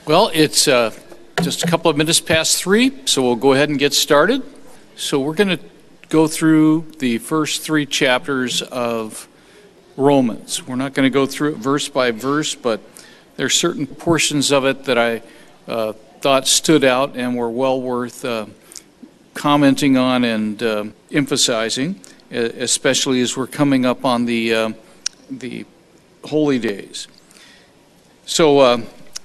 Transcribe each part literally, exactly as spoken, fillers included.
Well, it's uh, just a couple of minutes past three, so we'll go ahead and get started. So we're going to go through the first three chapters of Romans. We're not going to go through it verse by verse, but there are certain portions of it that I uh, thought stood out and were well worth uh, commenting on and uh, emphasizing, especially as we're coming up on the uh, the holy days. So. Uh,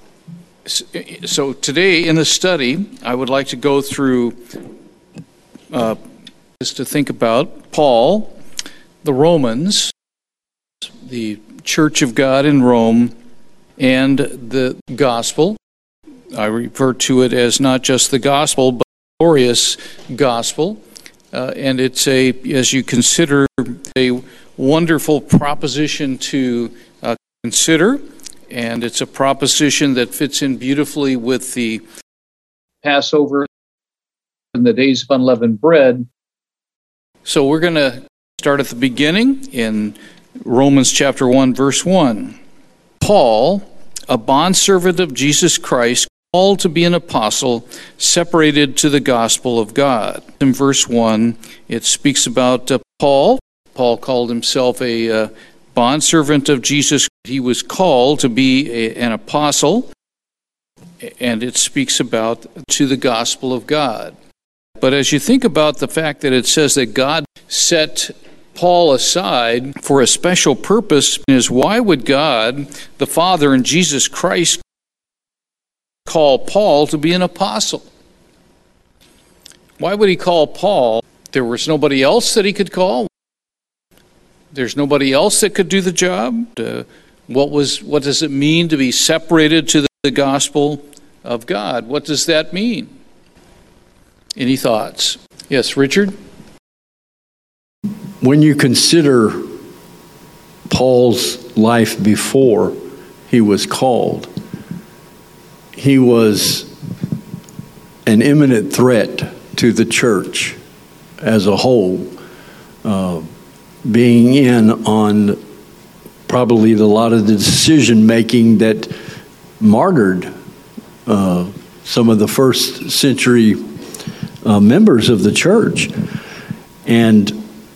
So today in the study, I would like to go through, uh, is to think about Paul, the Romans, the Church of God in Rome, and the gospel. I refer to it as not just the gospel, but the glorious gospel. Uh, and it's a, as you consider, a wonderful proposition to uh, consider. And it's a proposition that fits in beautifully with the Passover and the days of unleavened bread. So we're going to start at the beginning in Romans chapter one, verse one. Paul, a bondservant of Jesus Christ, called to be an apostle, separated to the gospel of God. In verse one, it speaks about uh, Paul. Paul called himself a uh, bondservant of Jesus. He was called to be a, an apostle, and it speaks about to the gospel of God. But as you think about the fact that it says that God set Paul aside for a special purpose, is why would God, the Father and Jesus Christ, call Paul to be an apostle? Why would he call Paul? There was nobody else that he could call. There's nobody else that could do the job. Uh, what was? What does it mean to be separated to the, the gospel of God? What does that mean? Any thoughts? Yes, Richard? When you consider Paul's life before he was called, he was an imminent threat to the church as a whole. Uh, being in on probably a lot of the decision-making that martyred uh, some of the first century uh, members of the church. And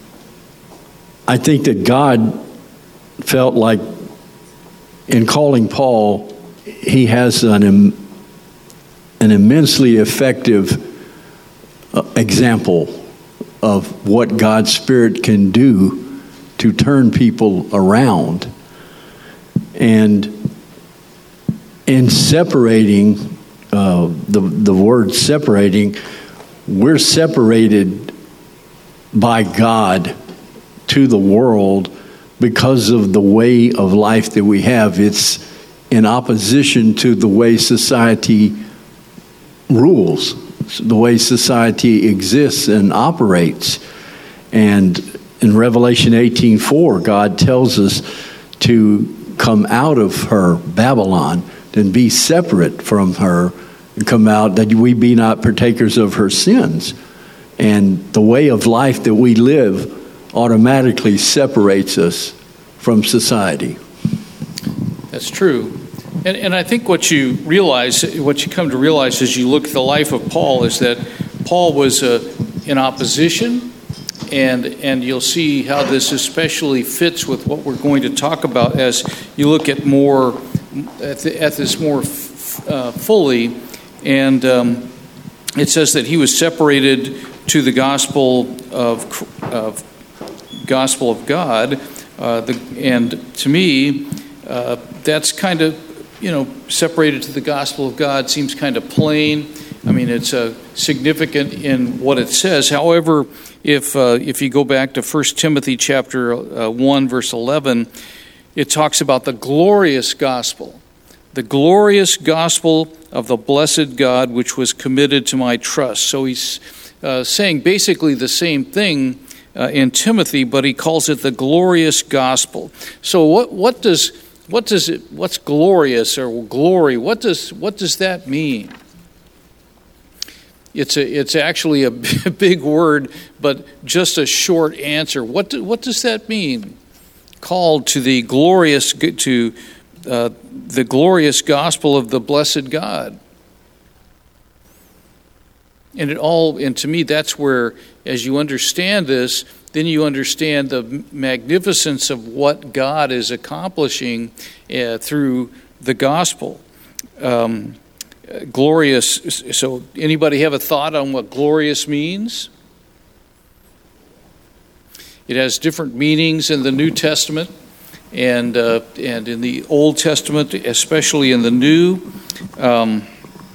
I think that God felt like in calling Paul, he has an, im- an immensely effective uh, example of what God's Spirit can do to turn people around. And in separating, uh, the, the word separating, we're separated by God to the world because of the way of life that we have. It's in opposition to the way society rules, the way society exists and operates. And in Revelation eighteen four, God tells us to come out of her, Babylon, and be separate from her, and come out that we be not partakers of her sins. And the way of life that we live automatically separates us from society. That's true. And, and I think what you realize, what you come to realize as you look at the life of Paul is that Paul was uh, in opposition, and and you'll see how this especially fits with what we're going to talk about as you look at more at, the, at this more f- uh, fully. And um, it says that he was separated to the gospel of of gospel of God, uh, the, and to me, uh, that's kind of, you know, separated to the gospel of God seems kind of plain. I mean, it's uh, significant in what it says. However, if uh, if you go back to First Timothy chapter uh, one, verse eleven, it talks about the glorious gospel, the glorious gospel of the blessed God, which was committed to my trust. So he's uh, saying basically the same thing uh, in Timothy, but he calls it the glorious gospel. So what what does What does it? What's glorious or glory? What does what does that mean? It's a it's actually a big word, but just a short answer. What do, what does that mean? Called to the glorious to uh, the glorious gospel of the blessed God. And it all, and to me, that's where, as you understand this, then you understand the magnificence of what God is accomplishing uh, through the gospel. Um, glorious, so anybody have a thought on what glorious means? It has different meanings in the New Testament and uh, and in the Old Testament, especially in the New. Um,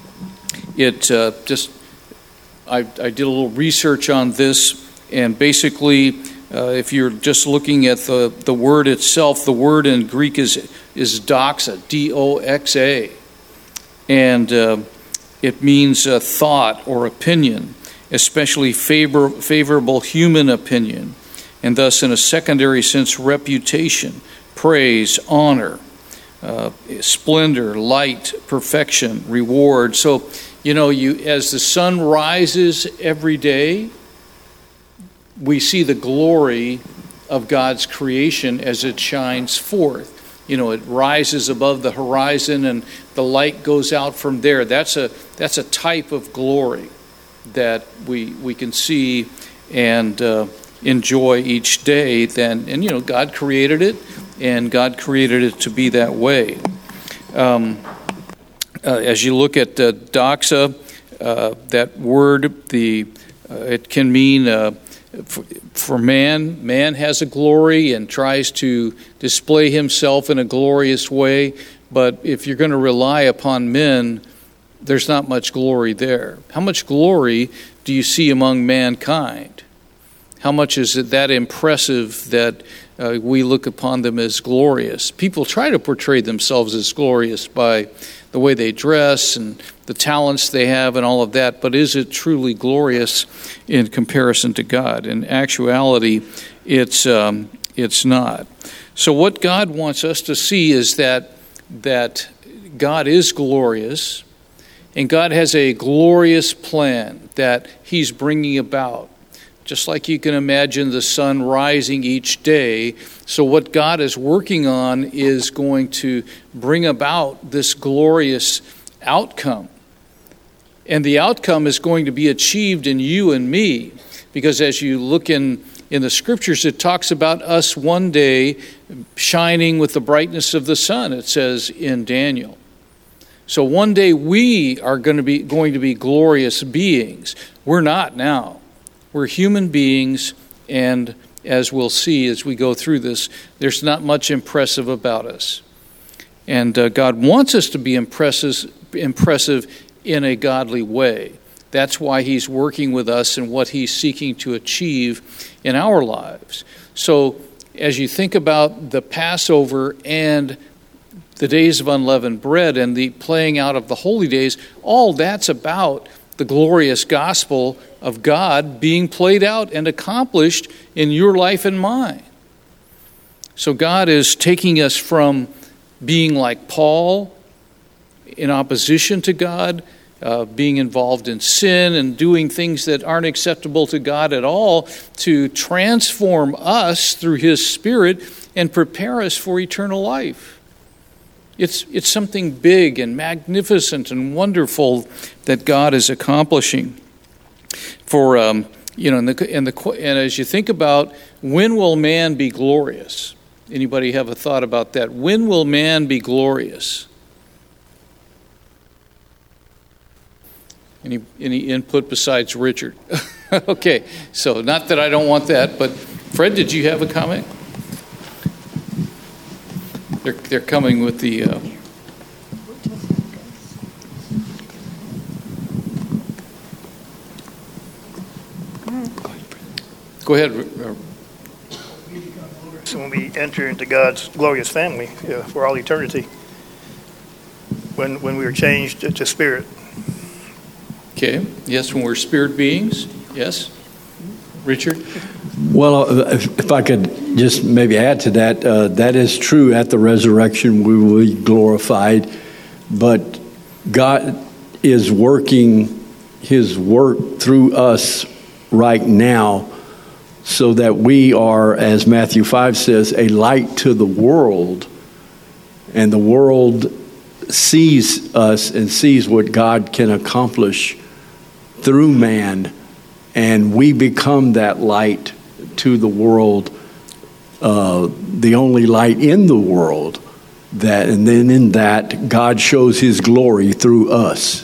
it uh, just, I, I did a little research on this, and basically, uh, if you're just looking at the, the word itself, the word in Greek is is doxa, D O X A, and uh, it means uh, thought or opinion, especially favor, favorable human opinion, and thus, in a secondary sense, reputation, praise, honor, uh, splendor, light, perfection, reward. So, you know, you as the sun rises every day, we see the glory of God's creation as it shines forth. You know, it rises above the horizon and the light goes out from there. That's a that's a type of glory that we we can see and uh, enjoy each day. Then, and you know, God created it, and God created it to be that way. Um, uh, as you look at uh, doxa, uh, that word, the uh, it can mean. Uh, For, for man, man has a glory and tries to display himself in a glorious way. But if you're going to rely upon men, there's not much glory there. How much glory do you see among mankind? How much is it that impressive that uh, we look upon them as glorious? People try to portray themselves as glorious by the way they dress and the talents they have and all of that, but is it truly glorious in comparison to God? In actuality, it's um, it's not. So what God wants us to see is that that God is glorious, and God has a glorious plan that He's bringing about. Just like you can imagine the sun rising each day. So what God is working on is going to bring about this glorious outcome. And the outcome is going to be achieved in you and me. Because as you look in, in the scriptures, it talks about us one day shining with the brightness of the sun, it says in Daniel. So one day we are going to be going to be glorious beings. We're not now. We're human beings, and as we'll see as we go through this, there's not much impressive about us. And uh, God wants us to be impressive, impressive in a godly way. That's why He's working with us and what He's seeking to achieve in our lives. So as you think about the Passover and the days of unleavened bread and the playing out of the holy days, all that's about the glorious gospel of God being played out and accomplished in your life and mine. So God is taking us from being like Paul, in opposition to God, uh, being involved in sin and doing things that aren't acceptable to God at all, to transform us through His Spirit and prepare us for eternal life. It's it's something big and magnificent and wonderful that God is accomplishing. For um, you know, and the and the and as you think about when will man be glorious? Anybody have a thought about that? When will man be glorious? Any any input besides Richard? Okay, so not that I don't want that, but Fred, did you have a comment? They're they're coming with the. Uh, Go ahead. So when we enter into God's glorious family uh, for all eternity, when when we are changed to spirit. Okay. Yes, when we're spirit beings. Yes. Richard? Well, if, if I could just maybe add to that, uh, that is true. At the resurrection, we will be glorified, but God is working His work through us right now so that we are, as Matthew five says, a light to the world And the world sees us and sees what God can accomplish through man, and we become that light to the world, uh, the only light in the world. That, and then in that, God shows his glory through us.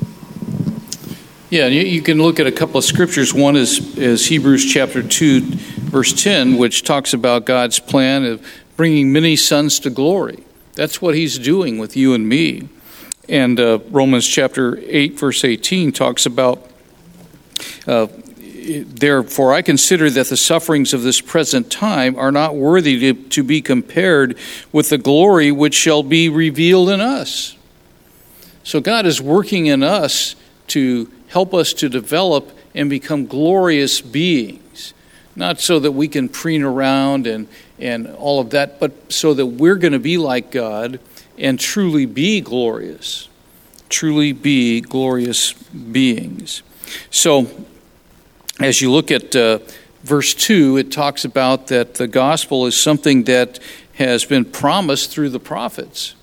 Yeah, you, you can look at a couple of scriptures. One is, is Hebrews chapter two, verse ten, which talks about God's plan of bringing many sons to glory. That's what he's doing with you and me. And uh, Romans chapter eight, verse eighteen talks about, uh, therefore I consider that the sufferings of this present time are not worthy to, to be compared with the glory which shall be revealed in us. So God is working in us to help us to develop and become glorious beings. Not so that we can preen around and, and all of that, but so that we're going to be like God and truly be glorious. Truly be glorious beings. So, as you look at uh, verse two, it talks about that the gospel is something that has been promised through the prophets.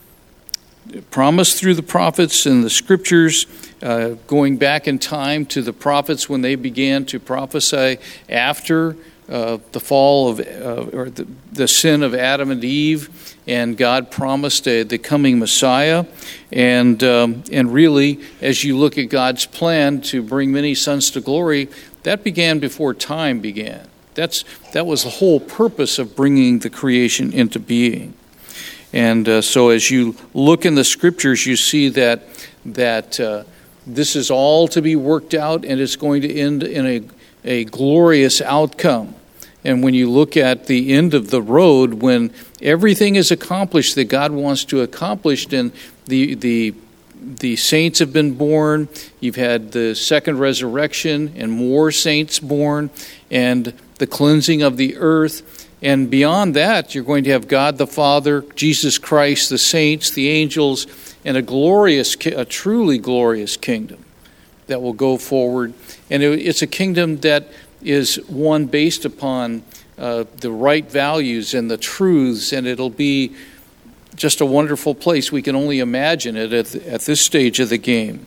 Promised through the prophets and the scriptures, uh, going back in time to the prophets when they began to prophesy after uh, the fall of, uh, or the, the sin of Adam and Eve, and God promised a, the coming Messiah. And um, and really, as you look at God's plan to bring many sons to glory, that began before time began. That's that was the whole purpose of bringing the creation into being. And uh, so as you look in the scriptures, you see that that uh, this is all to be worked out, and it's going to end in a, a glorious outcome. And when you look at the end of the road, when everything is accomplished that God wants to accomplish, and the the the saints have been born, you've had the second resurrection and more saints born, and the cleansing of the earth. And beyond that, you're going to have God the Father, Jesus Christ, the saints, the angels, and a glorious, a truly glorious kingdom that will go forward. And it's a kingdom that is one based upon uh, the right values and the truths, and it'll be just a wonderful place. We can only imagine it at, at this stage of the game.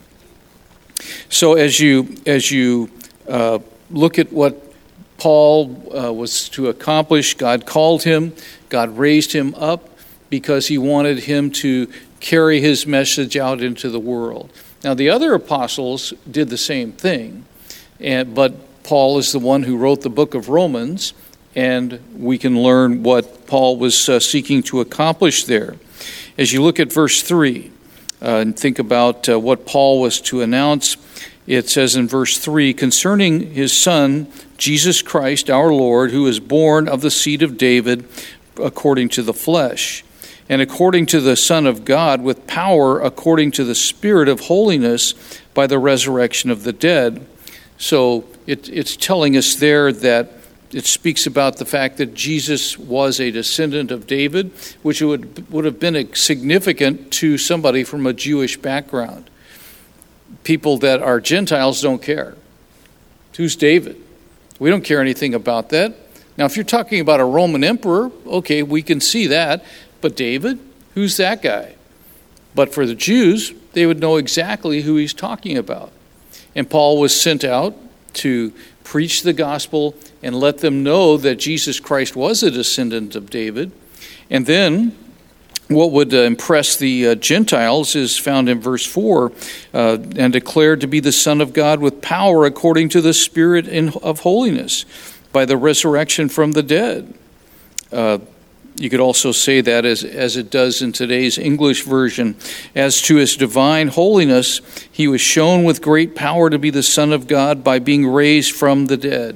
So as you as you uh, look at what Paul uh, was to accomplish, God called him, God raised him up because he wanted him to carry his message out into the world. Now the other apostles did the same thing, and but Paul is the one who wrote the book of Romans, and we can learn what Paul was uh, seeking to accomplish there. As you look at verse three uh, and think about uh, what Paul was to announce, it says in verse three, concerning his son, Jesus Christ, our Lord, who is born of the seed of David according to the flesh, and according to the Son of God with power according to the Spirit of holiness by the resurrection of the dead. So it, it's telling us there that it speaks about the fact that Jesus was a descendant of David, which would, would have been significant to somebody from a Jewish background. People that are Gentiles don't care. Who's David? We don't care anything about that. Now, if you're talking about a Roman emperor, okay, we can see that. But David, who's that guy? But for the Jews, they would know exactly who he's talking about. And Paul was sent out to preach the gospel and let them know that Jesus Christ was a descendant of David. And then what would uh, impress the uh, Gentiles is found in verse four, uh, and declared to be the Son of God with power according to the Spirit in, of holiness by the resurrection from the dead. Uh, you could also say that as, as it does in today's English version, as to his divine holiness, he was shown with great power to be the Son of God by being raised from the dead.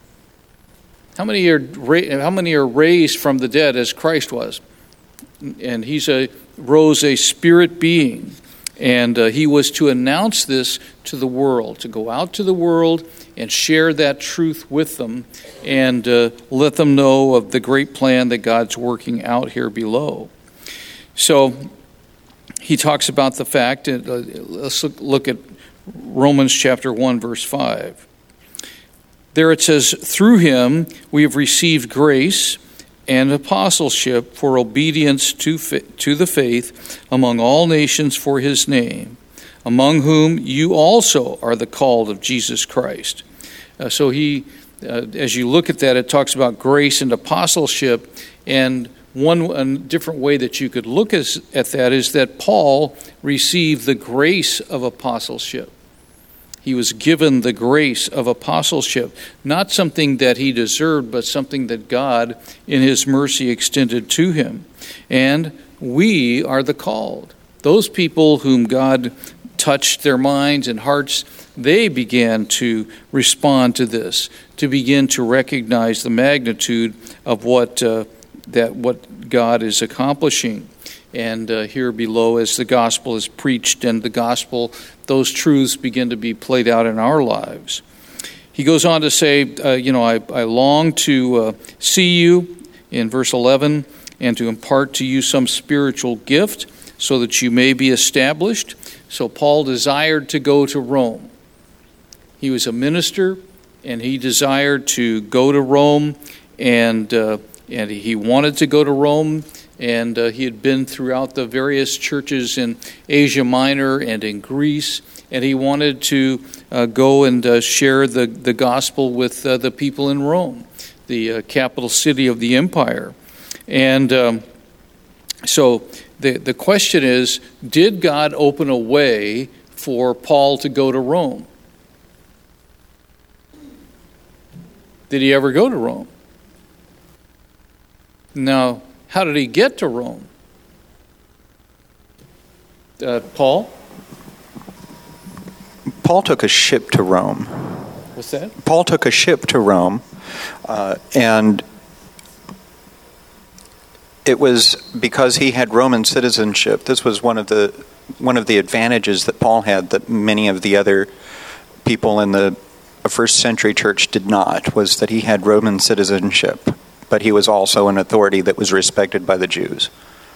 How many are, how many are raised from the dead as Christ was? And he's a rose a spirit being, and uh, he was to announce this to the world, to go out to the world and share that truth with them, and uh, let them know of the great plan that God's working out here below. So he talks about the fact, uh, let's look, look at Romans chapter one, verse five. There it says, through him we have received grace and apostleship for obedience to to the faith among all nations for his name, among whom you also are the called of Jesus Christ. Uh, so he, uh, as you look at that, it talks about grace and apostleship, and one a different way that you could look as, at that is that Paul received the grace of apostleship. He was given the grace of apostleship, not something that he deserved, but something that God, in his mercy, extended to him. And we are the called. Those people whom God touched their minds and hearts, they began to respond to this, to begin to recognize the magnitude of what uh, that what God is accomplishing. And uh, here below, as the gospel is preached and the gospel, those truths begin to be played out in our lives. He goes on to say, uh, you know, I, I long to uh, see you, in verse eleven, and to impart to you some spiritual gift so that you may be established. So Paul desired to go to Rome. He was a minister, and he desired to go to Rome, and uh, and he wanted to go to Rome. And uh, he had been throughout the various churches in Asia Minor and in Greece, and he wanted to uh, go and uh, share the, the gospel with uh, the people in Rome, the uh, capital city of the empire. And um, so the, the question is, did God open a way for Paul to go to Rome? Did he ever go to Rome? No. How did he get to Rome? Uh, Paul? Paul took a ship to Rome. What's that? Paul took a ship to Rome, uh, and it was because he had Roman citizenship. This was one of the one of the advantages that Paul had that many of the other people in the first century church did not, was that he had Roman citizenship. But he was also an authority that was respected by the Jews.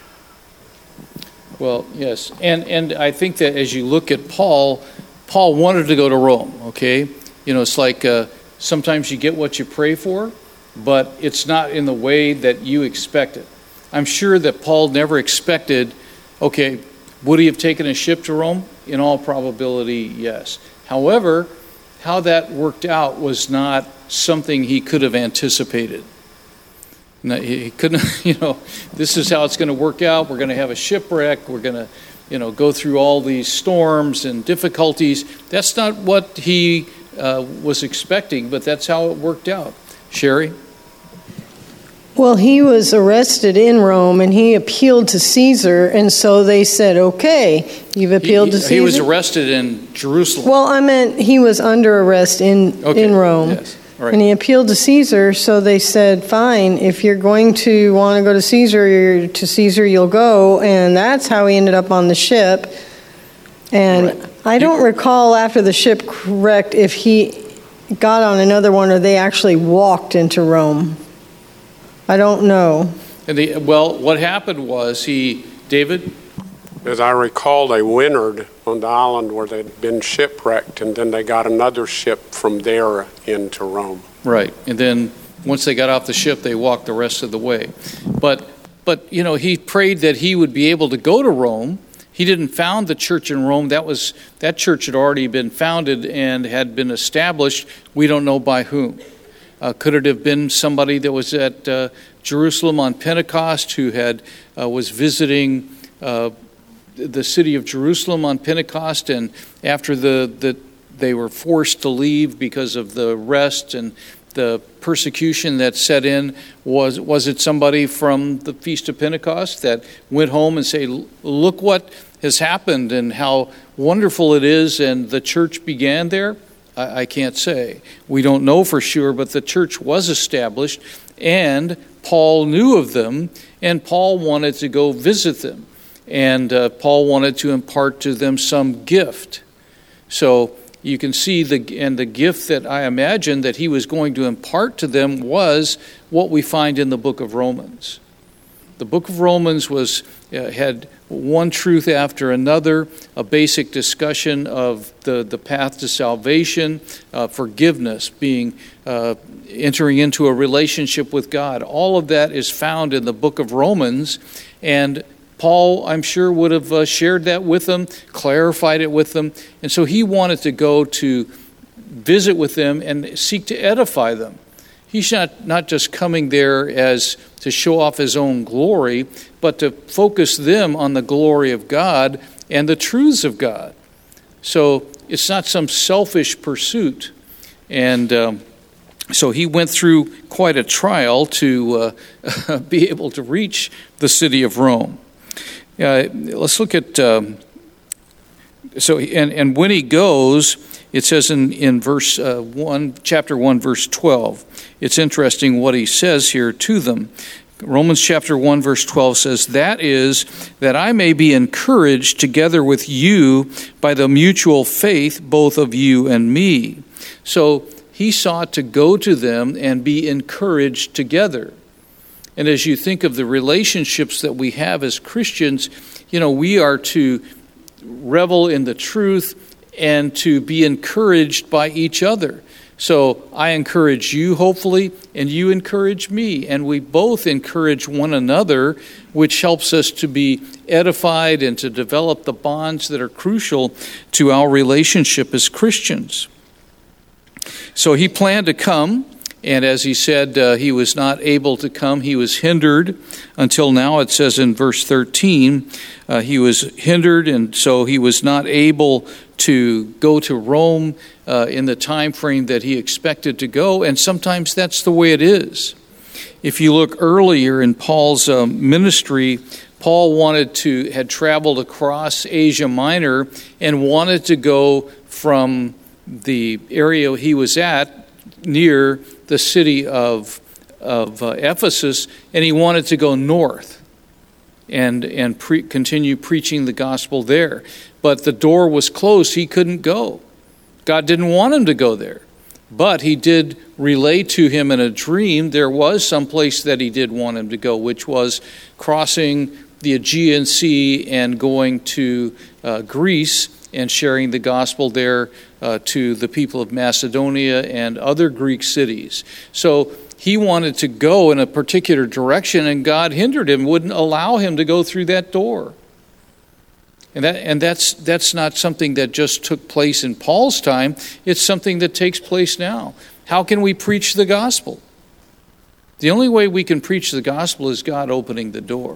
Well, yes. And and I think that as you look at Paul, Paul wanted to go to Rome, okay? You know, it's like uh, sometimes you get what you pray for, but it's not in the way that you expect it. I'm sure that Paul never expected, okay, would he have taken a ship to Rome? In all probability, yes. However, how that worked out was not something he could have anticipated. No, he couldn't, you know, this is how it's going to work out. We're going to have a shipwreck. We're going to, you know, go through all these storms and difficulties. That's not what he uh, was expecting, but that's how it worked out. Sherry? Well, he was arrested in Rome, and he appealed to Caesar, and so they said, okay, you've appealed he, to Caesar? He was arrested in Jerusalem. Well, I meant he was under arrest in, okay. in Rome. Yes. Right. And he appealed to Caesar, so they said, fine, if you're going to want to go to Caesar, you're, to Caesar you'll go. And that's how he ended up on the ship. And right. I don't you, recall after the ship wrecked if he got on another one or they actually walked into Rome. I don't know. And the, well, what happened was he, David? As I recall, they wintered on the island where they'd been shipwrecked, and then they got another ship from there into Rome. Right, and then once they got off the ship, they walked the rest of the way. But, but you know, he prayed that he would be able to go to Rome. He didn't found the church in Rome. That was that church had already been founded and had been established. We don't know by whom. Uh, could it have been somebody that was at uh, Jerusalem on Pentecost who had uh, was visiting uh, the city of Jerusalem on Pentecost, and after the, the they were forced to leave because of the arrest and the persecution that set in, was was it somebody from the Feast of Pentecost that went home and say, look what has happened and how wonderful it is, and the church began there? I, I can't say. We don't know for sure, but the church was established, and Paul knew of them, and Paul wanted to go visit them. And uh, Paul wanted to impart to them some gift. So you can see, the and the gift that I imagine that he was going to impart to them was what we find in the book of Romans. The book of Romans was uh, had one truth after another, a basic discussion of the, the path to salvation, uh, forgiveness, being uh, entering into a relationship with God. All of that is found in the book of Romans, and Paul, I'm sure, would have uh, shared that with them, clarified it with them, and so he wanted to go to visit with them and seek to edify them. He's not, not just coming there as to show off his own glory, but to focus them on the glory of God and the truths of God. So it's not some selfish pursuit. And um, so he went through quite a trial to uh, be able to reach the city of Rome. Uh, let's look at, um, so and, and when he goes, it says in, in verse uh, one, chapter one, verse twelve, it's interesting what he says here to them. Romans chapter one, verse twelve says, "That is, that I may be encouraged together with you by the mutual faith, both of you and me." So he sought to go to them and be encouraged together. And as you think of the relationships that we have as Christians, you know, we are to revel in the truth and to be encouraged by each other. So I encourage you, hopefully, and you encourage me, and we both encourage one another, which helps us to be edified and to develop the bonds that are crucial to our relationship as Christians. So he planned to come, and as he said, uh, he was not able to come. He was hindered until now. It says in verse thirteen, uh, he was hindered, and so he was not able to go to Rome uh, in the time frame that he expected to go, and sometimes that's the way it is. If you look earlier in Paul's uh, ministry, Paul wanted to had traveled across Asia Minor and wanted to go from the area he was at near the city of of uh, Ephesus, and he wanted to go north and and pre- continue preaching the gospel there. But the door was closed. He couldn't go. God didn't want him to go there. But he did relay to him in a dream there was some place that he did want him to go, which was crossing the Aegean Sea and going to uh, Greece and sharing the gospel there uh, to the people of Macedonia and other Greek cities. So he wanted to go in a particular direction, and God hindered him, wouldn't allow him to go through that door. And that and that's that's not something that just took place in Paul's time. It's something that takes place now. How can we preach the gospel? The only way we can preach the gospel is God opening the door.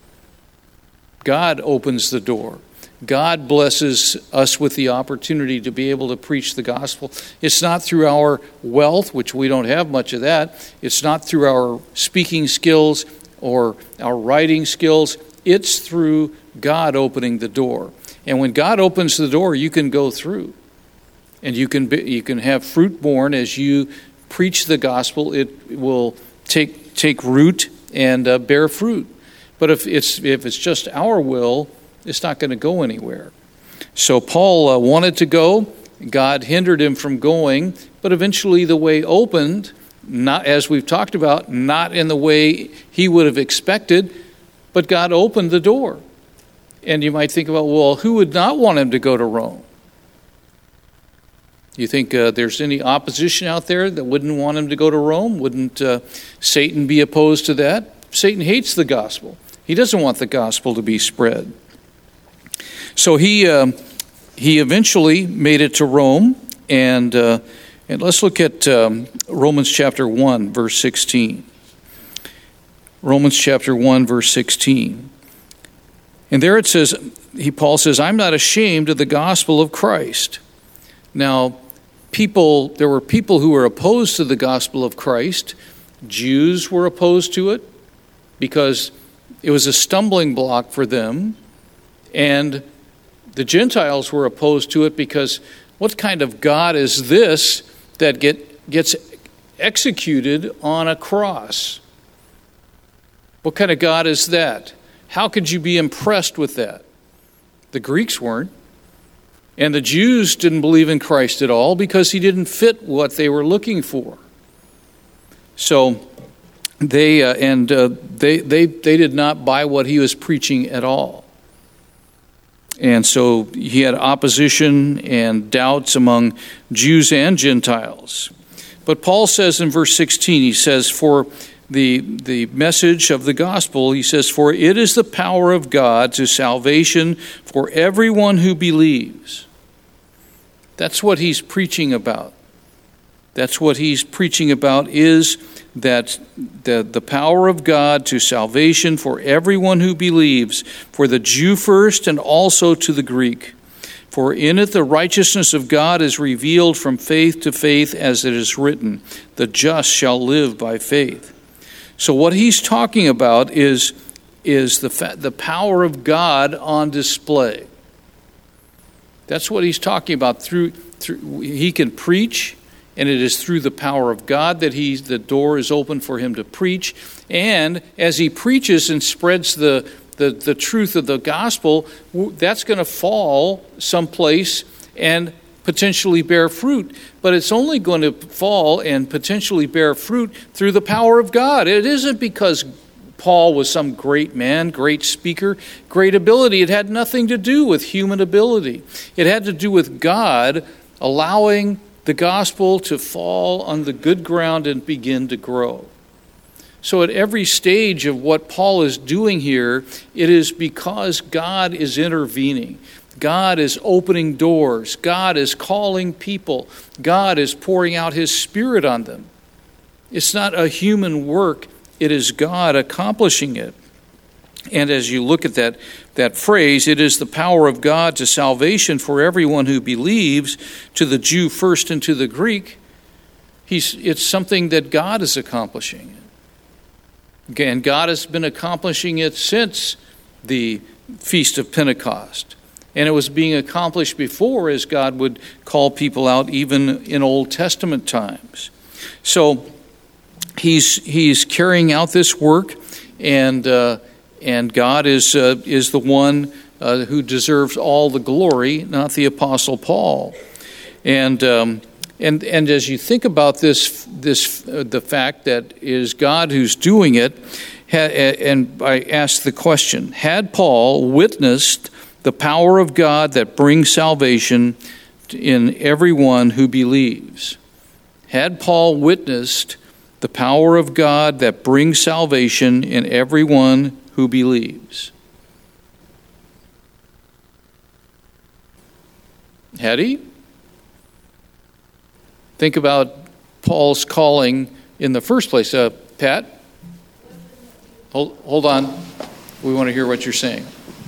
God opens the door. God blesses us with the opportunity to be able to preach the gospel. It's not through our wealth, which we don't have much of that. It's not through our speaking skills or our writing skills. It's through God opening the door. And when God opens the door, you can go through. And you can be, you can have fruit born as you preach the gospel. It will take take root and uh, bear fruit. But if it's if it's just our will, it's not going to go anywhere. So Paul uh, wanted to go. God hindered him from going, but eventually the way opened, not as we've talked about, not in the way he would have expected, but God opened the door. And you might think about, well, who would not want him to go to Rome? You think uh, there's any opposition out there that wouldn't want him to go to Rome? Wouldn't uh, Satan be opposed to that? Satan hates the gospel. He doesn't want the gospel to be spread. So he uh, he eventually made it to Rome, and uh, and let's look at um, Romans chapter one, verse sixteen. Romans chapter one, verse sixteen. And there it says, he Paul says, "I'm not ashamed of the gospel of Christ." Now, people, there were people who were opposed to the gospel of Christ. Jews were opposed to it because it was a stumbling block for them, and the Gentiles were opposed to it because what kind of God is this that get, gets executed on a cross? What kind of God is that? How could you be impressed with that? The Greeks weren't. And the Jews didn't believe in Christ at all because he didn't fit what they were looking for. So they uh, and uh, they they they did not buy what he was preaching at all. And so he had opposition and doubts among Jews and Gentiles. But Paul says in verse sixteen, he says, for the the message of the gospel, he says, for it is the power of God to salvation for everyone who believes. That's what he's preaching about. That's what he's preaching about, is that the, the power of God to salvation for everyone who believes, for the Jew first and also to the Greek. For in it the righteousness of God is revealed from faith to faith, as it is written, the just shall live by faith. So what he's talking about is, is the, fa- the power of God on display. That's what he's talking about. Through, through he can preach, and it is through the power of God that he, the door is open for him to preach. And as he preaches and spreads the, the, the truth of the gospel, that's going to fall someplace and potentially bear fruit. But it's only going to fall and potentially bear fruit through the power of God. It isn't because Paul was some great man, great speaker, great ability. It had nothing to do with human ability. It had to do with God allowing the gospel to fall on the good ground and begin to grow. So at every stage of what Paul is doing here, it is because God is intervening. God is opening doors. God is calling people. God is pouring out his Spirit on them. It's not a human work. It is God accomplishing it. And as you look at that, that phrase, it is the power of God to salvation for everyone who believes, to the Jew first and to the Greek. He's, it's something that God is accomplishing. And God has been accomplishing it since the Feast of Pentecost. And it was being accomplished before, as God would call people out even in Old Testament times. So he's he's carrying out this work, and uh, and God is uh, is the one uh, who deserves all the glory, not the Apostle Paul. And um, and and as you think about this this uh, the fact that it is God who's doing it, ha- and I ask the question: had Paul witnessed the power of God that brings salvation in everyone who believes? Had Paul witnessed the power of God that brings salvation in everyone who believes? Had he? Think about Paul's calling in the first place. Uh, Pat? Hold, hold on. We want to hear what you're saying.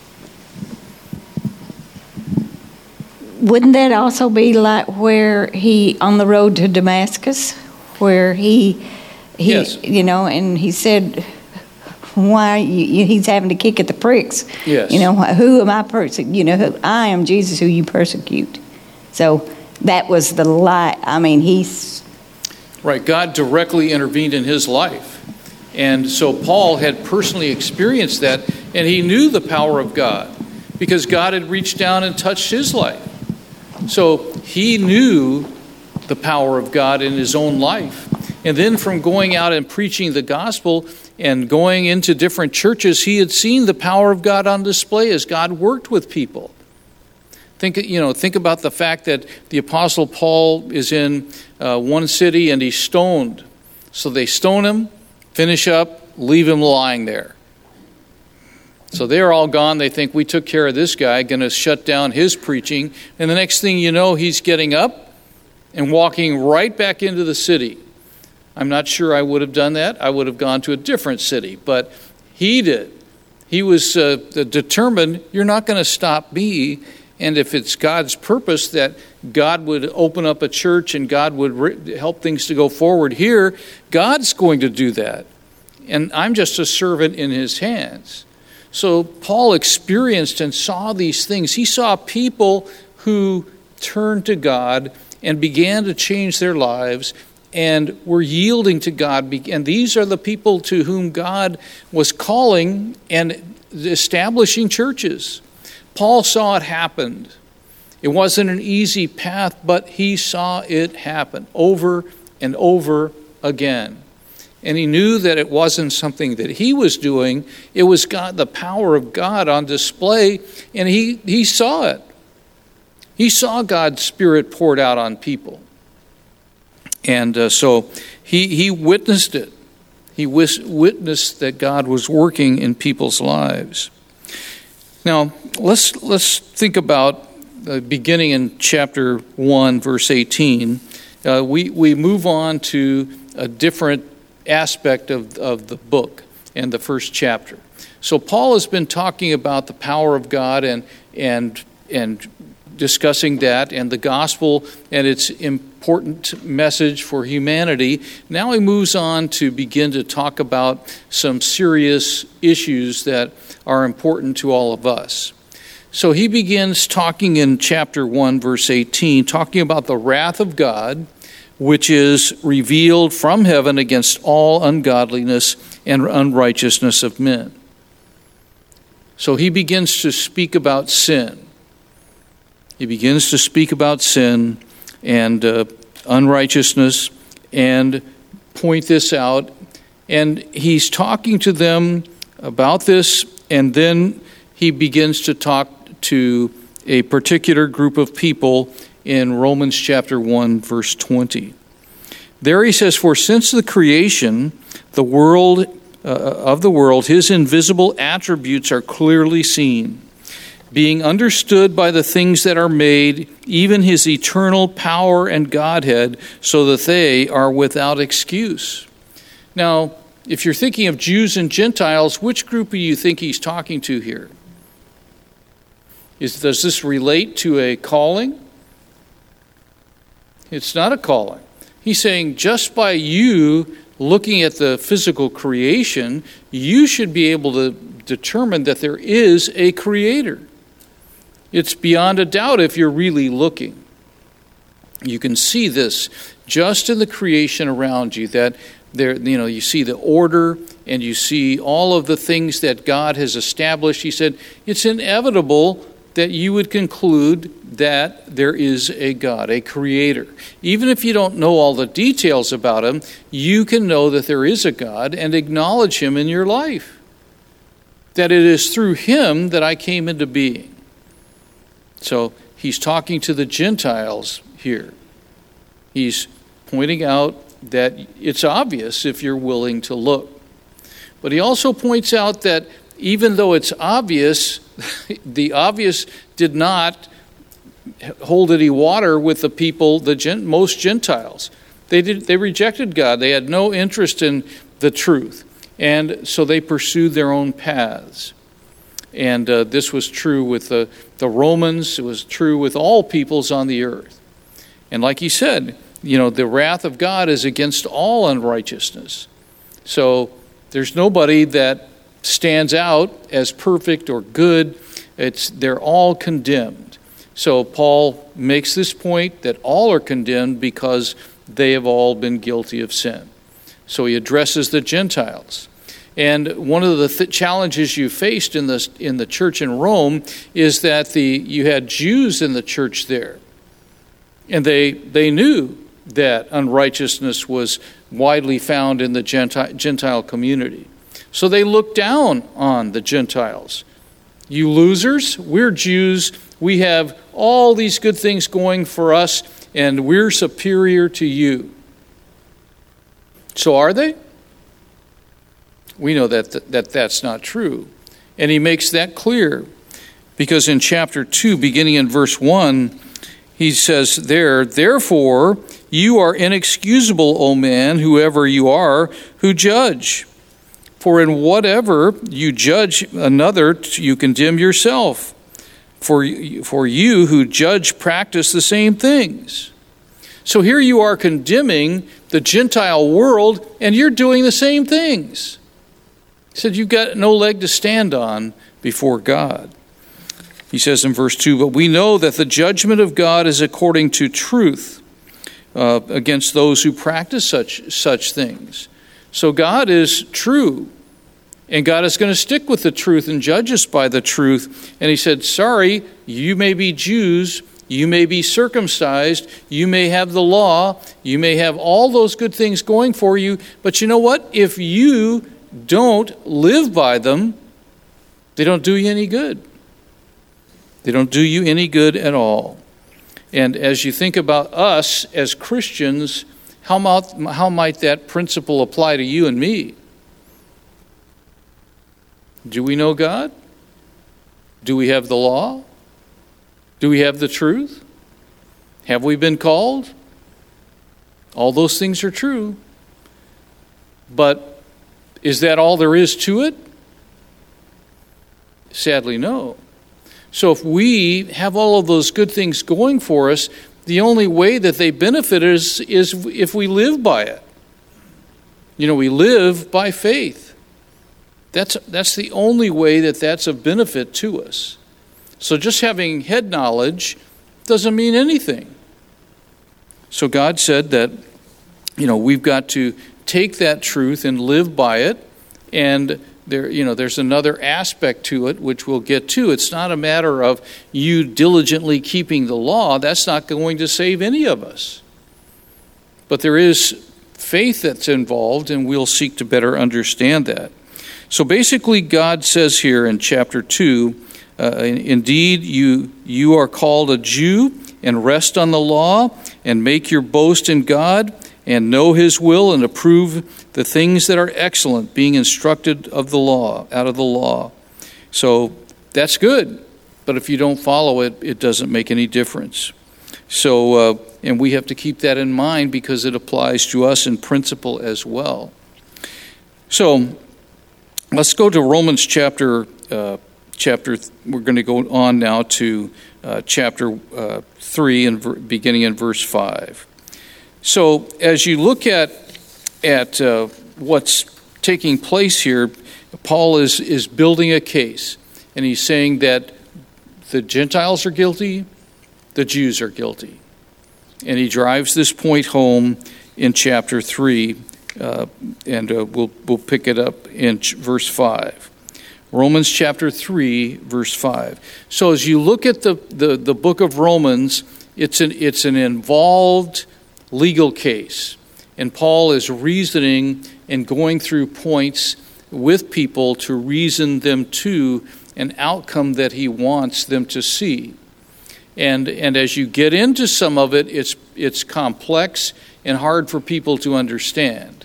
Wouldn't that also be like where he, on the road to Damascus, where he, he Yes. you know, and he said, why, you, he's having to kick at the pricks. Yes. You know, who am I persecuting? You know, who, I am Jesus who you persecute. So that was the light. I mean, he's... Right, God directly intervened in his life. And so Paul had personally experienced that, and he knew the power of God because God had reached down and touched his life. So he knew the power of God in his own life. And then from going out and preaching the gospel and going into different churches, he had seen the power of God on display as God worked with people. Think, you know, think about the fact that the Apostle Paul is in uh, one city and he's stoned. So they stone him, finish up, leave him lying there. So they're all gone. They think, we took care of this guy, going to shut down his preaching. And the next thing you know, he's getting up and walking right back into the city. I'm not sure I would have done that. I would have gone to a different city. But he did. He was uh, determined, you're not going to stop me. And if it's God's purpose that God would open up a church and God would re- help things to go forward here, God's going to do that. And I'm just a servant in his hands. So Paul experienced and saw these things. He saw people who turned to God and began to change their lives and were yielding to God. And these are the people to whom God was calling and establishing churches. Paul saw it happen. It wasn't an easy path, but he saw it happen over and over again. And he knew that it wasn't something that he was doing. It was God, the power of God on display, and he, he saw it. He saw God's Spirit poured out on people. And uh, so he, he witnessed it. He wis- witnessed that God was working in people's lives. Now, let's let's think about uh, beginning in chapter one, verse eighteen. Uh, we, we move on to a different aspect of, of the book and the first chapter. So Paul has been talking about the power of God and and and discussing that and the gospel and its important message for humanity. Now he moves on to begin to talk about some serious issues that are important to all of us. So he begins talking in chapter one, verse eighteen, talking about the wrath of God, which is revealed from heaven against all ungodliness and unrighteousness of men. So he begins to speak about sin. He begins to speak about sin and uh, unrighteousness and point this out. And he's talking to them about this, and then he begins to talk to a particular group of people in Romans chapter one, verse twenty. There he says, "For since the creation, the world uh, of the world, his invisible attributes are clearly seen, being understood by the things that are made, even his eternal power and Godhead, so that they are without excuse." Now, if you're thinking of Jews and Gentiles, which group do you think he's talking to here? Is, does this relate to a calling? It's not a calling. He's saying just by you looking at the physical creation, you should be able to determine that there is a creator. It's beyond a doubt if you're really looking. You can see this just in the creation around you, that there, you know, you see the order and you see all of the things that God has established. He said it's inevitable that you would conclude that there is a God, a creator. Even if you don't know all the details about him, you can know that there is a God and acknowledge him in your life. That it is through him that I came into being. So he's talking to the Gentiles here. He's pointing out that it's obvious if you're willing to look. But he also points out that even though it's obvious, the obvious did not hold any water with the people, the gen, most Gentiles. They did. They rejected God. They had no interest in the truth. And so they pursued their own paths. And uh, this was true with the, the Romans. It was true with all peoples on the earth. And like he said, you know, the wrath of God is against all unrighteousness. So there's nobody that stands out as perfect or good. It's they're all condemned. So Paul makes this point that all are condemned because they have all been guilty of sin. So he addresses the Gentiles. And one of the th- challenges you faced in the in the church in Rome is that the you had Jews in the church there, and they they knew that unrighteousness was widely found in the Gentile, Gentile community. So they looked down on the Gentiles. You losers, we're Jews. We have all these good things going for us, and we're superior to you. So are they? We know that, th- that that's not true. And he makes that clear because in chapter two, beginning in verse one, he says there, "Therefore you are inexcusable, O man, whoever you are, who judge. For in whatever you judge another, you condemn yourself. For, for you who judge practice the same things." So here you are condemning the Gentile world, and you're doing the same things. He said you've got no leg to stand on before God. He says in verse two, "But we know that the judgment of God is according to truth uh, against those who practice such such things." So God is true, and God is going to stick with the truth and judge us by the truth. And he said, sorry, you may be Jews, You may be circumcised. You may have the law. You may have all those good things going for you. But you know what? If you don't live by them, they don't do you any good. They don't do you any good at all. And as you think about us as Christians, how might, how might that principle apply to you and me? Do we know God? Do we have the law? Do we have the truth? Have we been called? All those things are true. But is that all there is to it? Sadly, no. So if we have all of those good things going for us, the only way that they benefit us is if we live by it. You know, we live by faith. That's, that's the only way that that's of benefit to us. So just having head knowledge doesn't mean anything. So God said that, you know, we've got to take that truth and live by it. And there, you know, there's another aspect to it which we'll get to. It's not a matter of you diligently keeping the law. That's not going to save any of us. But there is faith that's involved, and we'll seek to better understand that. So basically, God says here in chapter two, uh, indeed, you you are called a Jew, and rest on the law, and make your boast in God, and know his will, and approve the things that are excellent, being instructed of the law, out of the law. So that's good, but if you don't follow it, it doesn't make any difference. So, uh, and we have to keep that in mind because it applies to us in principle as well. So, let's go to Romans chapter, uh, chapter, we're going to go on now to uh, chapter uh, three, and ver- beginning in verse five. So as you look at at uh, what's taking place here, Paul is, is building a case, and he's saying that the Gentiles are guilty, the Jews are guilty. And he drives this point home in chapter three, uh, and uh, we'll, we'll pick it up in ch- verse five. Romans chapter three, verse five. So as you look at the, the, the book of Romans, it's an, it's an involved legal case. And Paul is reasoning and going through points with people to reason them to an outcome that he wants them to see. And and as you get into some of it, it's it's complex and hard for people to understand.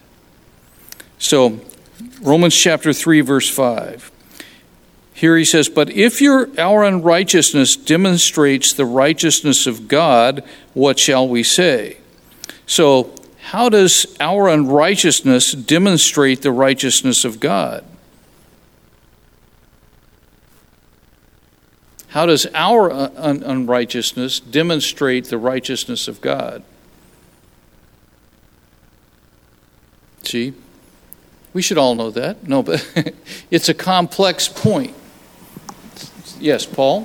So, Romans chapter three, verse five. Here he says, "But if your our unrighteousness demonstrates the righteousness of God, what shall we say?" So, how does our unrighteousness demonstrate the righteousness of God? How does our un- unrighteousness demonstrate the righteousness of God? See? We should all know that. No, but it's a complex point. Yes, Paul?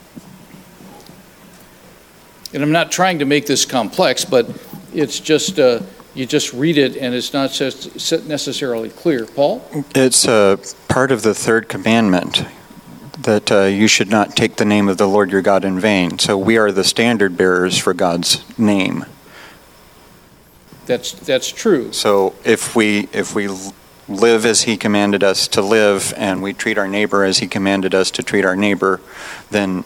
And I'm not trying to make this complex, but it's just, uh, you just read it and it's not necessarily clear. Paul? It's uh, part of the third commandment that uh, you should not take the name of the Lord your God in vain. So we are the standard bearers for God's name. That's that's true. So if we if we live as he commanded us to live, and we treat our neighbor as he commanded us to treat our neighbor, then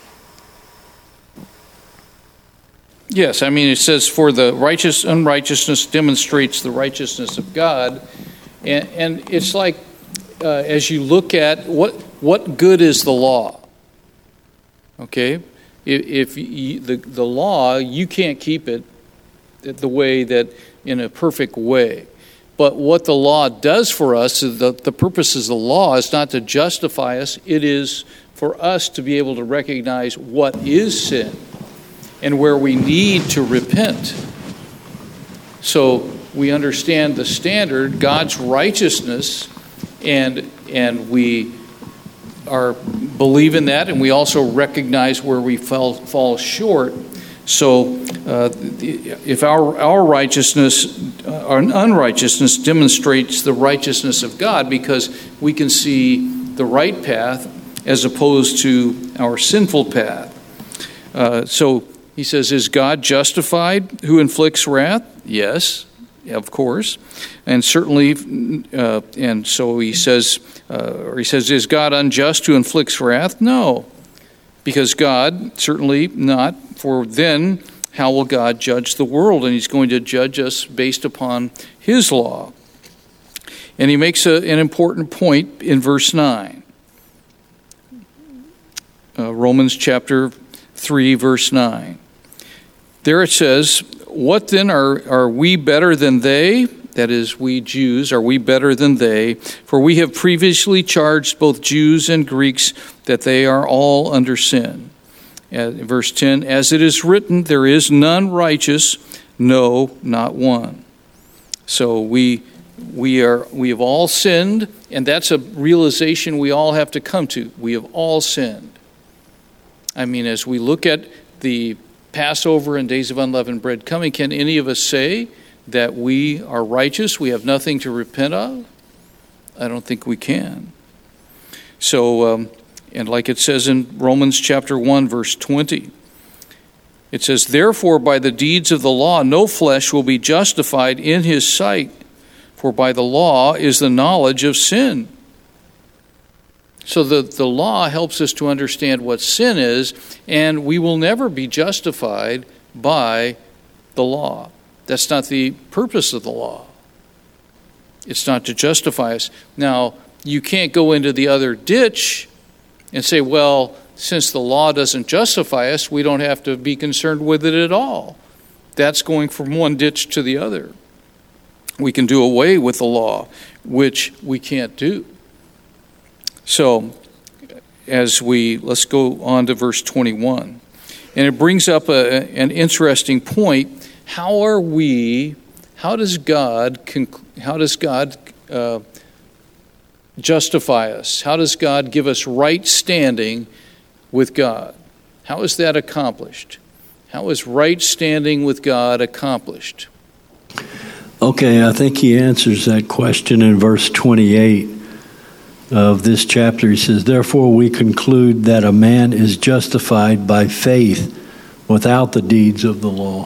yes, I mean, it says, for the righteous unrighteousness demonstrates the righteousness of God. And, and it's like, uh, as you look at what what good is the law? Okay? If, if you, the, the law, you can't keep it the way that, in a perfect way. But what the law does for us, the, the purpose of the law is not to justify us. It is for us to be able to recognize what is sin and where we need to repent. So we understand the standard, God's righteousness, and and we are believe in that, and we also recognize where we fall fall short. So uh, if our our righteousness, uh, our unrighteousness demonstrates the righteousness of God, because we can see the right path as opposed to our sinful path. Uh, so he says, is God justified who inflicts wrath? Yes, of course. And certainly, uh, and so he says, uh, or he says, is God unjust who inflicts wrath? No, because God, certainly not. For then, how will God judge the world? And he's going to judge us based upon his law. And he makes a, an important point in verse nine. Uh, Romans chapter three, verse nine. There it says, what then, are, are we better than they? That is, we Jews, are we better than they? For we have previously charged both Jews and Greeks that they are all under sin. Uh, verse ten, as it is written, there is none righteous, no, not one. So we we are we have all sinned, and that's a realization we all have to come to. We have all sinned. I mean, as we look at the Passover and Days of Unleavened Bread coming, can any of us say that we are righteous, we have nothing to repent of? I don't think we can. So, um, and like it says in Romans chapter one, verse twenty, it says, therefore by the deeds of the law no flesh will be justified in his sight, for by the law is the knowledge of sin. So the, the law helps us to understand what sin is, and we will never be justified by the law. That's not the purpose of the law. It's not to justify us. Now, you can't go into the other ditch and say, well, since the law doesn't justify us, we don't have to be concerned with it at all. That's going from one ditch to the other. We can do away with the law, which we can't do. So, as we, let's go on to verse twenty-one. And it brings up a, an interesting point. How are we, how does God, how does God uh, justify us? How does God give us right standing with God? How is that accomplished? How is right standing with God accomplished? Okay, I think he answers that question in verse twenty-eight of this chapter. He says, therefore we conclude that a man is justified by faith without the deeds of the law.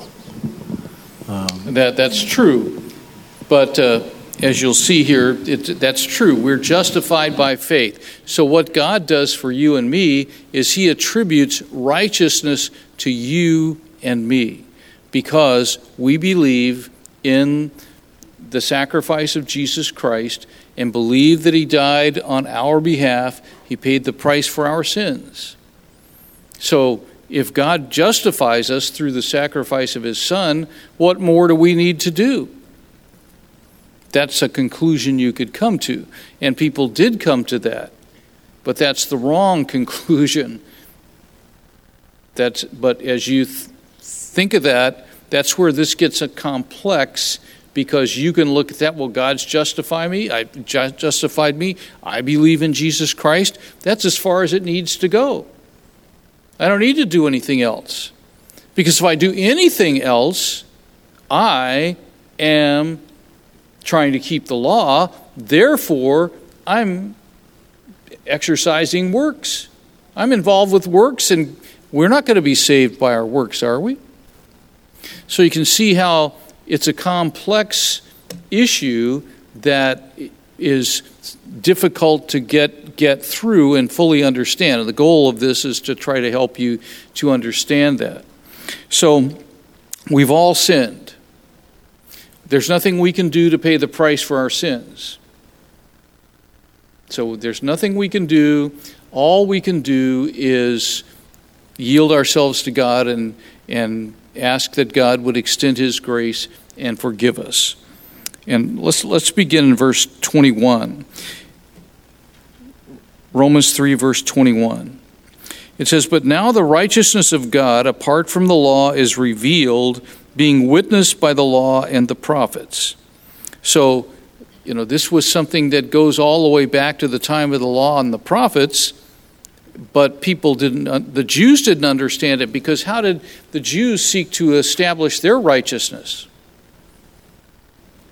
Um, that That's true. But uh, as you'll see here, it, that's true. We're justified by faith. So what God does for you and me is he attributes righteousness to you and me because we believe in the sacrifice of Jesus Christ and believe that he died on our behalf. He paid the price for our sins. So if God justifies us through the sacrifice of his Son, what more do we need to do? That's a conclusion you could come to. And people did come to that. But that's the wrong conclusion. That's, but as you th- think of that, that's where this gets a complex, because you can look at that, well, God's justified me, I ju- justified me, I believe in Jesus Christ. That's as far as it needs to go. I don't need to do anything else. Because if I do anything else, I am trying to keep the law, therefore I'm exercising works. I'm involved with works, and we're not going to be saved by our works, are we? So you can see how it's a complex issue that is difficult to get get through and fully understand. And the goal of this is to try to help you to understand that. So we've all sinned. There's nothing we can do to pay the price for our sins. So there's nothing we can do. All we can do is yield ourselves to God and and ask that God would extend his grace and forgive us. And let's let's begin in verse twenty-one. Romans three, verse twenty-one. It says, but now the righteousness of God apart from the law is revealed, being witnessed by the law and the prophets. So, you know, this was something that goes all the way back to the time of the law and the prophets, but people didn't, the Jews didn't understand it, because how did the Jews seek to establish their righteousness?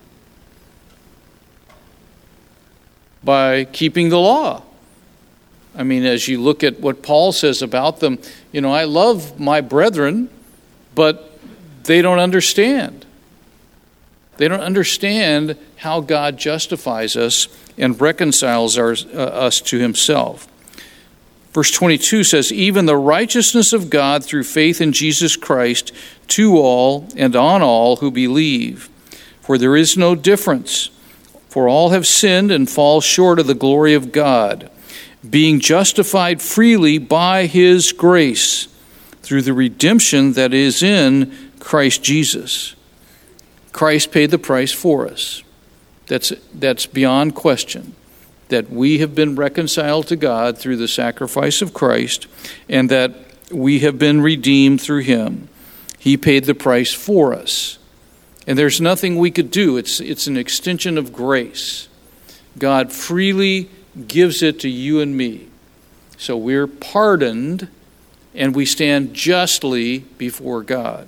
By keeping the law. I mean, as you look at what Paul says about them, you know, I love my brethren, but they don't understand. They don't understand how God justifies us and reconciles our, uh, us to himself. Verse twenty-two says, even the righteousness of God through faith in Jesus Christ to all and on all who believe. For there is no difference, for all have sinned and fall short of the glory of God, being justified freely by his grace through the redemption that is in Christ Jesus. Christ paid the price for us. That's, that's beyond question. That we have been reconciled to God through the sacrifice of Christ, and that we have been redeemed through him. He paid the price for us. And there's nothing we could do. It's, it's an extension of grace. God freely gives it to you and me. So we're pardoned, and we stand justly before God.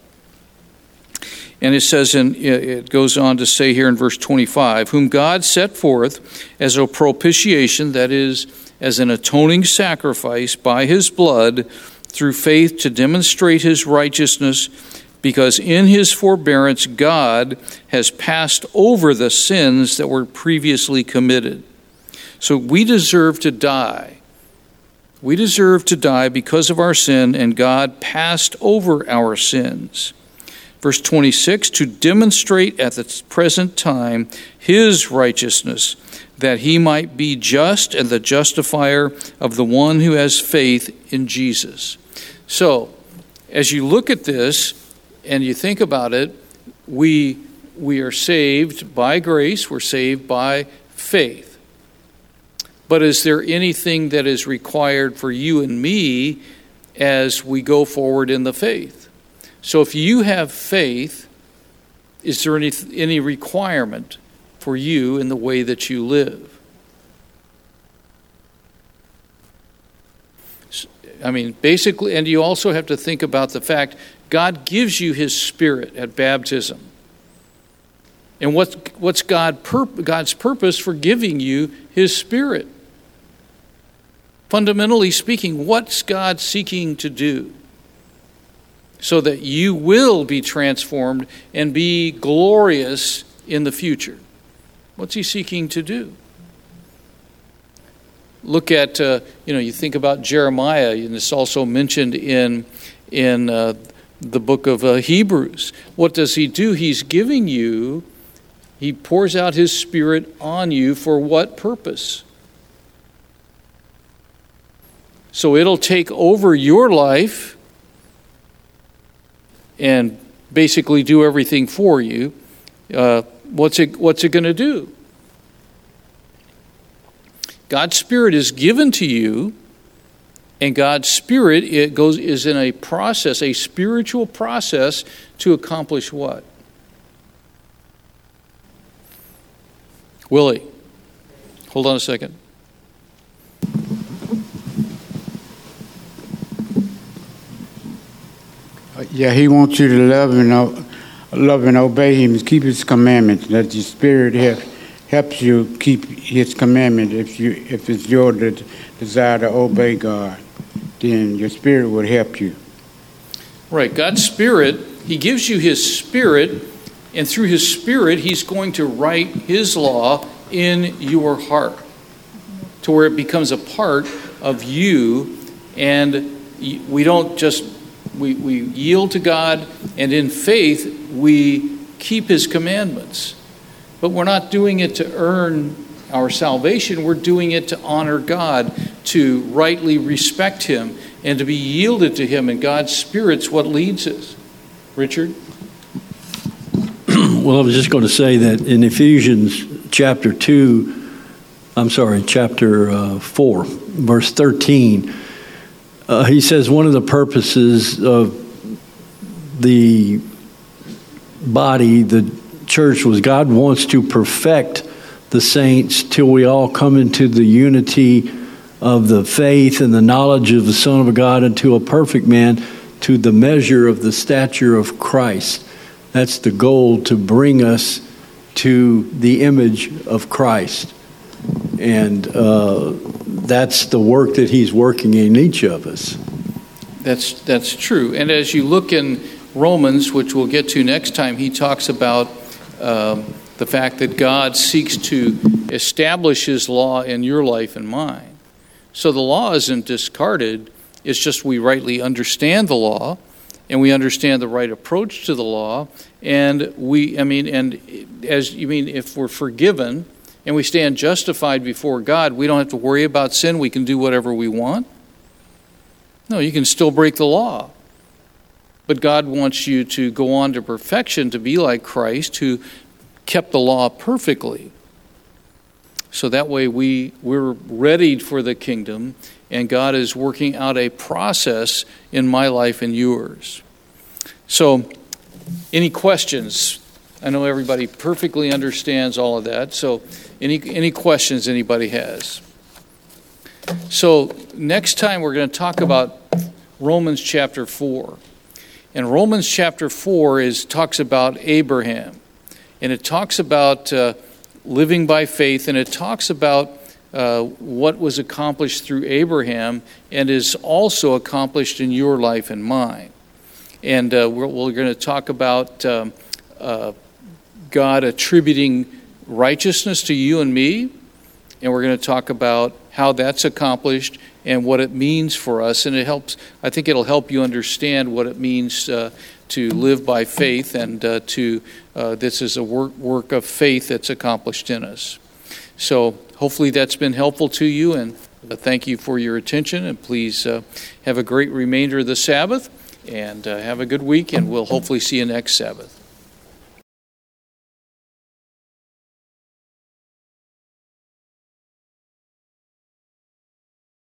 And it says, in, it goes on to say here in verse twenty-five, whom God set forth as a propitiation, that is, as an atoning sacrifice by his blood, through faith to demonstrate his righteousness, because in his forbearance God has passed over the sins that were previously committed. So we deserve to die. We deserve to die because of our sin, and God passed over our sins. Verse twenty-six, to demonstrate at the present time his righteousness, that he might be just and the justifier of the one who has faith in Jesus. So, as you look at this and you think about it, we, we are saved by grace, we're saved by faith. But is there anything that is required for you and me as we go forward in the faith? So if you have faith, is there any any requirement for you in the way that you live? I mean, basically, and you also have to think about the fact God gives you his Spirit at baptism. And what's, what's God pur- God's purpose for giving you his Spirit? Fundamentally speaking, what's God seeking to do? So that you will be transformed and be glorious in the future. What's he seeking to do? Look at, uh, you know, you think about Jeremiah, and it's also mentioned in, in uh, the book of uh, Hebrews. What does he do? He's giving you, he pours out his Spirit on you for what purpose? So it'll take over your life and basically do everything for you. Uh, what's it, what's it going to do? God's Spirit is given to you, and God's Spirit it goes is in a process, a spiritual process to accomplish what? Willie, hold on a second. Yeah, he wants you to love and o- love and obey him, keep his commandments. That your spirit help, helps you keep his commandment. If you if it's your de- desire to obey God, then your spirit will help you. Right, God's Spirit, he gives you his Spirit, and through his Spirit, he's going to write his law in your heart to where it becomes a part of you, and we don't just We, we yield to God, and in faith, we keep his commandments. But we're not doing it to earn our salvation. We're doing it to honor God, to rightly respect him, and to be yielded to him. And God's Spirit's what leads us. Richard? Well, I was just going to say that in Ephesians chapter two, I'm sorry, chapter uh, four, verse thirteen, Uh, he says one of the purposes of the body, the church, was God wants to perfect the saints till we all come into the unity of the faith and the knowledge of the Son of God, unto a perfect man, to the measure of the stature of Christ. That's the goal, to bring us to the image of Christ. And uh, that's the work that he's working in each of us. That's that's true. And as you look in Romans, which we'll get to next time, he talks about um, the fact that God seeks to establish his law in your life and mine. So the law isn't discarded. It's just we rightly understand the law, and we understand the right approach to the law. And we, I mean, and as you mean, if we're forgiven and we stand justified before God, we don't have to worry about sin. We can do whatever we want. No, you can still break the law. But God wants you to go on to perfection, to be like Christ, who kept the law perfectly. So that way we, we're readied for the kingdom, and God is working out a process in my life and yours. So, any questions? I know everybody perfectly understands all of that. So, any any questions anybody has? So, next time we're going to talk about Romans chapter four. And Romans chapter four is talks about Abraham. And it talks about uh, living by faith, and it talks about uh, what was accomplished through Abraham and is also accomplished in your life and mine. And uh, we're, we're going to talk about um, uh, God attributing righteousness to you and me, and we're going to talk about how that's accomplished and what it means for us. And it helps. I think it'll help you understand what it means uh, to live by faith, and uh, to uh, this is a work work of faith that's accomplished in us. So hopefully that's been helpful to you, and uh, thank you for your attention. And please uh, have a great remainder of the Sabbath, and uh, have a good week. And we'll hopefully see you next Sabbath.